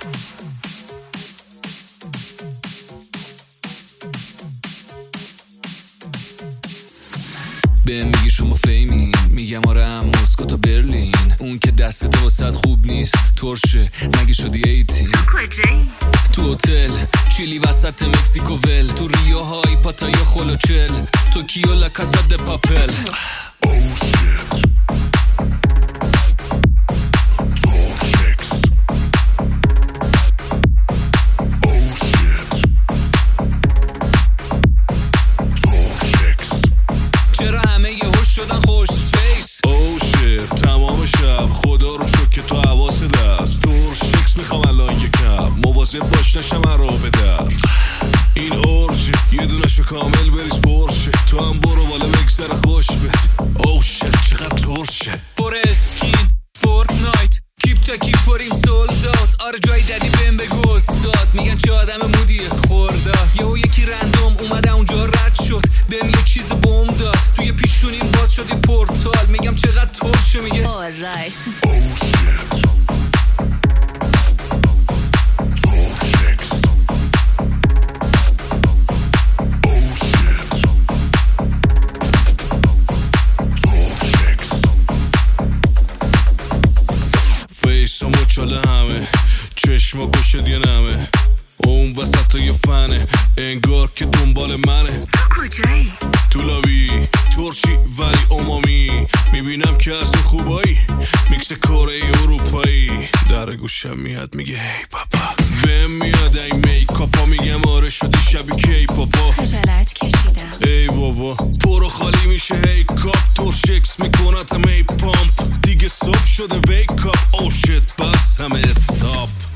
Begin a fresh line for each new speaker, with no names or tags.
به میگی شما فیمین، میگم آره هم مسکو تا برلین. اون که دستت واسد خوب نیست ترشه، نگه شدی 18.
تو کجایی؟
تو هتل چیلی وسط مکسیکو ول، تو ریو های پاتای خلوچل، توکیو لا کاسا د پاپل. چرا همه یه هوش شدن خوش فیس؟
او شیت تمام شب خدا رو شکر که تو حواس دست تور شکس میخوام الان یکم مواظب باش نشم رو به در. این اورجه یه دونشو کامل بریز پرشه، تو هم برو بالا بگذر خوش بد. او شیت چقدر ترشه،
پر اسکین فورتنایت کیپ تا کیپ پریم سولدات. آره جای دادی بهم بگو استاد، میگن چه آدم مودیه خورداد. یهو یکی رندوم اومده اونجا رد شد، بهم یه چیز بوم داد، توی پیشونیم باز شد یه پورتال. میگم چقدر ترشه، میگه
آرایت.
او شیت فیسامو چاله همه چشما گوشت یه نمه، اون وسط یه فنه انگار که دنبال منه.
تو کجایی؟
تو لابی ترشی ولی امامی، میبینم که از این خوبایی میکس کره اروپایی. در گوشم میاد میگه هی پاپا، بهم میاد این میکاپا، میگم آره شدی شبیه کی پاپا.
خجالت کشیدم
ای بابا پرو خالی میشه هی کاپ، ترشکس میکنتم ای پامپ، دیگه صبح شده ویک اپ. او شیت بس همه استاپ.